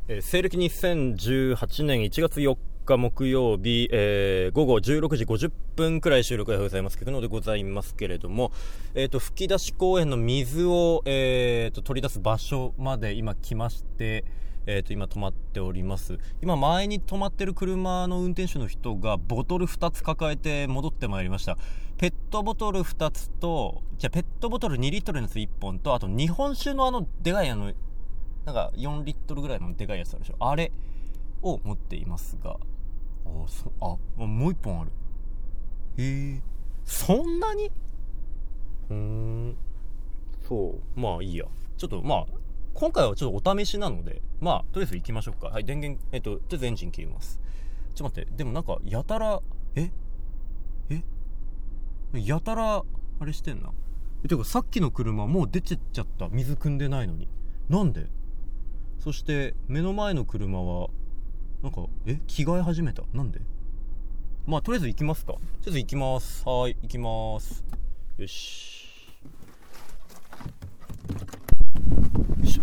西暦2018年1月4日木曜日、午後16時50分くらい収録がございますけどのでございますけれども、吹き出し公園の水を、取り出す場所まで今来まして、今止まっております。今前に止まってる車の運転手の人がボトル2つ抱えて戻ってまいりました。ペットボトル2つとペットボトル2リットルのやつ1本と、あと日本酒のでかいなんか4リットルぐらいのでかいやつあるでしょ、あれを持っていますが、もう1本ある。へえ、そんなに？そう、まあいいや。ちょっと今回はちょっとお試しなので、とりあえず行きましょうか。はい、電源、とりあえずエンジン切ります。ちょっと待って、でもなんかやたらやたらあれしてんな。てかさっきの車もう出てっちゃった。水汲んでないのに。なんで？そして目の前の車はなんか着替え始めた。なんで？とりあえず行きますか。とりあえず行きます。はい、行きます。よし。よいしょ。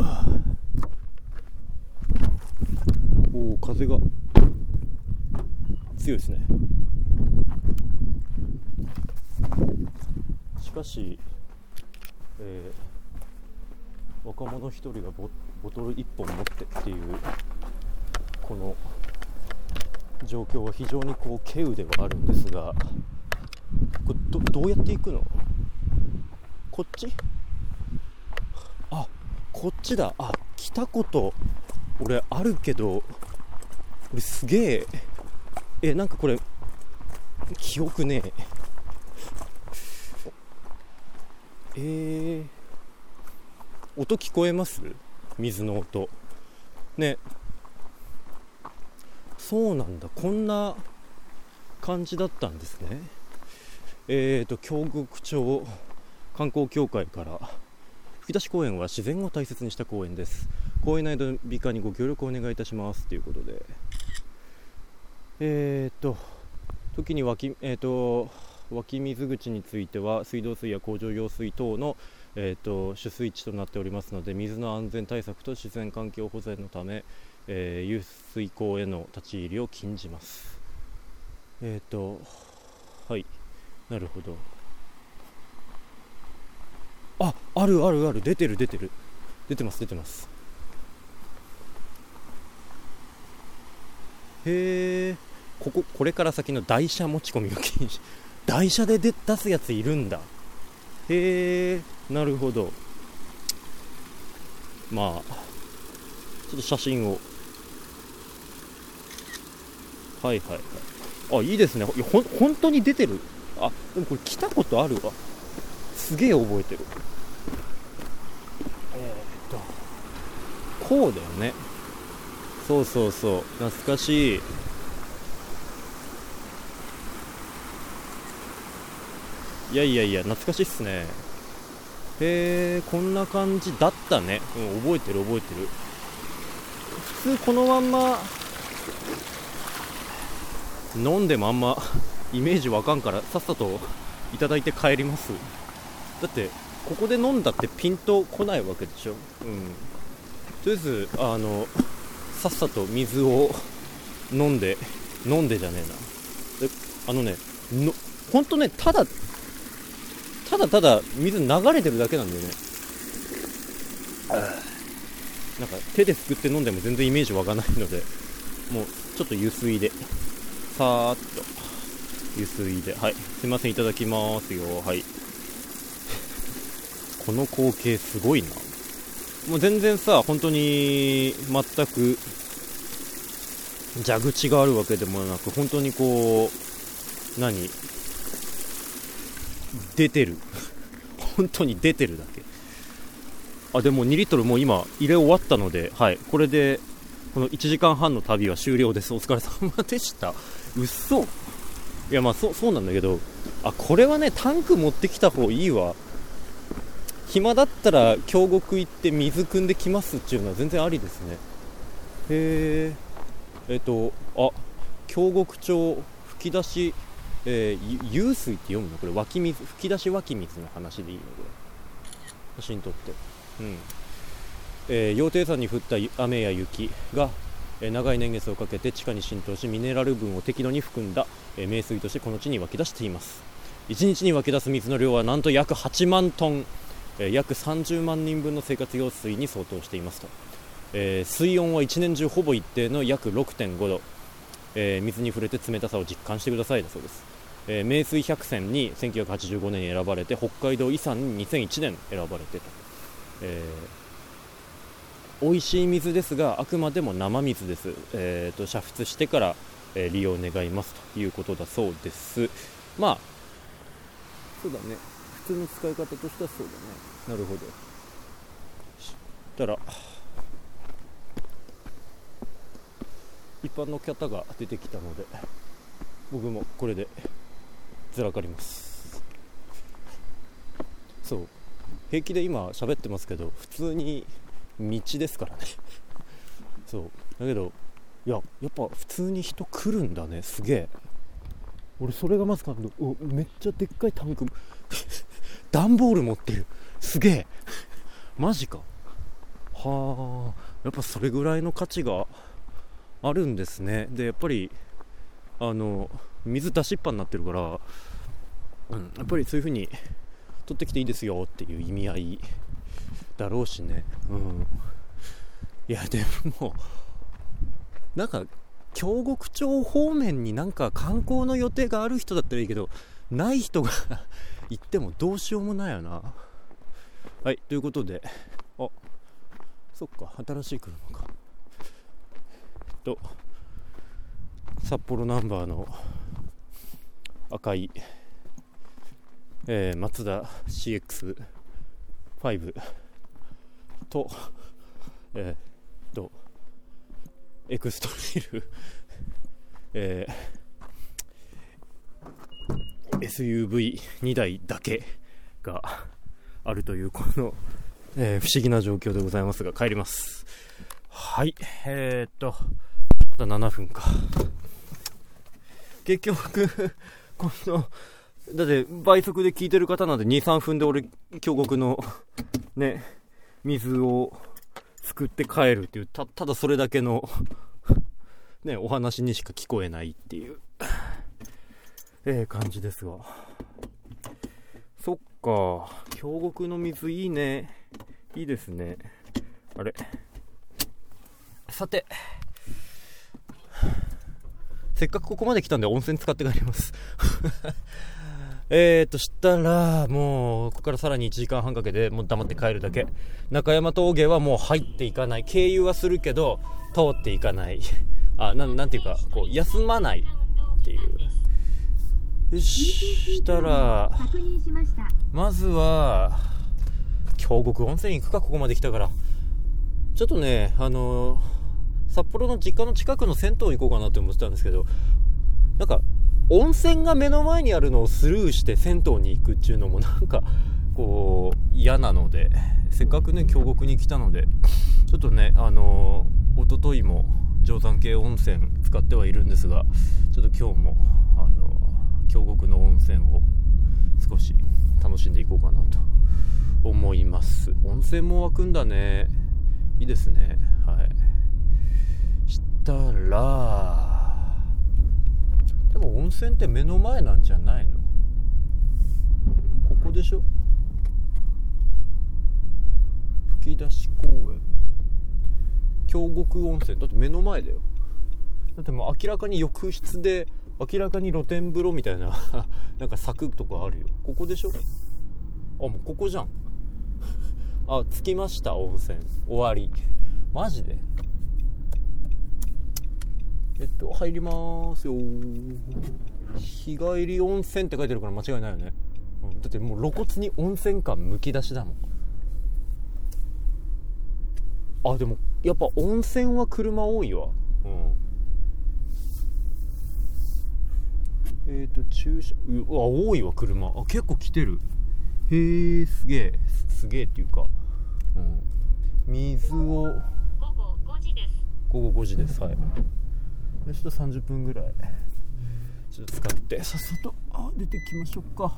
おお、風が強いですね。しかし、若者一人がボトル1本持ってっていうこの状況は非常に稀有ではあるんですが、これ どうやって行くの？こっち？こっちだ。来たこと俺あるけど、俺すげえなんかこれ記憶ねえ。音聞こえます？水の音ね。そうなんだ、こんな感じだったんですね。京極町観光協会から吹き出し公園は自然を大切にした公園です。公園内の美化にご協力をお願いいたしますということで、時に湧き水口については水道水や工場用水等の、取水池となっておりますので、水の安全対策と自然環境保全のため、遊水口への立ち入りを禁じます。はい、なるほど。ある、出てます。へえ、これから先の台車持ち込みが禁止。台車で出すやついるんだ。へえ、なるほど。ちょっと写真を。はい。いいですね。本当に出てる。でもこれ来たことあるわ。すげえ覚えてる。こうだよね。そう、懐かしい。いや懐かしいっすね。こんな感じだったね。覚えてる。普通このまんま飲んでもあんまイメージわかんから、さっさといただいて帰ります。だってここで飲んだってピンとこないわけでしょ。とりあえずさっさと水を飲んでじゃねえな。ほんとね、ただ水流れてるだけなんだよね。なんか手ですくって飲んでも全然イメージわかないので、もうちょっと湯水でさーっとはい、すいません、いただきますよ。はい。この光景すごいな。もう全然さ、本当に全く蛇口があるわけでもなく、本当に出てる本当に出てるだけ。でも2リットルもう今入れ終わったので、はい、これでこの1時間半の旅は終了です。お疲れ様でした。嘘。いやそうなんだけど、これはね、タンク持ってきた方いいわ。暇だったら京極行って水汲んできますっていうのは全然ありですね。へえ。京極町吹き出し、湧水って読むのこれ？湧き水、吹き出し湧き水の話でいいのこれ？写真撮って。 羊蹄山に降った雨や雪が、長い年月をかけて地下に浸透し、ミネラル分を適度に含んだ、名水としてこの地に湧き出しています。1日に湧き出す水の量はなんと約8万トン、約30万人分の生活用水に相当していますと。水温は一年中ほぼ一定の約 6.5 度、水に触れて冷たさを実感してくださいだそうです。名水百選に1985年に選ばれて、北海道遺産に2001年選ばれてと、美味しい水ですがあくまでも生水です。煮沸してから、利用願いますということだそうです。まあそうだね、普通の使い方としてはそうだね。なるほど。したら一般の方が出てきたので、僕もこれでずらかります。そう、平気で今喋ってますけど、普通に道ですからねそうだけど、やっぱ普通に人来るんだね。すげえ。俺それがまずかった。めっちゃでっかいタンク段ボール持ってる。すげえマジか。はあ、やっぱそれぐらいの価値があるんですね。でやっぱり水出しっぱになってるから、やっぱりそういう風に取ってきていいですよっていう意味合いだろうしね。いやでもなんか京極町方面になんか観光の予定がある人だったらいいけど、ない人が行ってもどうしようもないよな。はい、ということで、そっか、新しい車か札幌ナンバーの赤い、マツダ CX5 とエクストレイル、SUV2 台だけがあるというこの、不思議な状況でございますが、帰ります。はい、まだ7分か。結局このだって倍速で聞いてる方なんで 2,3 分で俺京極のね水をすくって帰るっていう、ただそれだけのねお話にしか聞こえないっていう感じですが、そっか、京極の水いいね、いいですね。あれ、さてせっかくここまで来たんで温泉使って帰りますしたらもうここからさらに1時間半かけてもう黙って帰るだけ。中山峠はもう入っていかない、経由はするけど通っていかないなんていうかこう休まないっていう。よし、したらまずは京極温泉行くか。ここまで来たからちょっとね札幌の実家の近くの銭湯行こうかなって思ってたんですけど、なんか温泉が目の前にあるのをスルーして銭湯に行くっていうのもなんかこう嫌なので、せっかくね京極に来たのでちょっとね一昨日も定山渓温泉使ってはいるんですが、ちょっと今日も京極の温泉を少し楽しんでいこうかなと思います。温泉も湧くんだね、いいですね。はい、したらでも温泉って目の前なんじゃないの？ここでしょ？吹出公園京極温泉だって目の前だよ。だってもう明らかに浴室で明らかに露天風呂みたいななんか柵とかあるよ。ここでしょ？もうここじゃん着きました、温泉終わり。マジで入りますよ。日帰り温泉って書いてるから間違いないよね。だってもう露骨に温泉感むき出しだもん。でもやっぱ温泉は車多いわ。駐車多いわ車。結構来てる。へえ、すげえっていうか、水を午後5時です。午後5時です。はい。ちょっと30分ぐらいちょっと使ってさっさと出てきましょうか。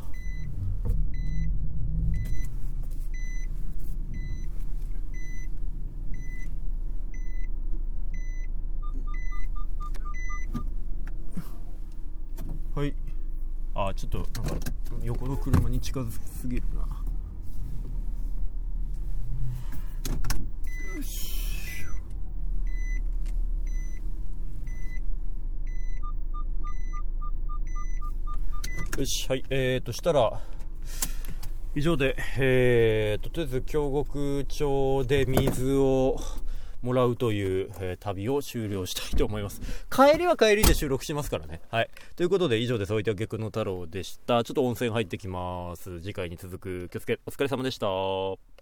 はい。ちょっとなんか横の車に近づきすぎるな。よし。よし、はい。したら以上で、とりあえず京極町で水をもらうという、旅を終了したいと思います。帰りは帰りで収録しますからね。はい。ということで以上です。おいては逆の太郎でした。ちょっと温泉入ってきます。次回に続く。気をつけ、お疲れ様でした。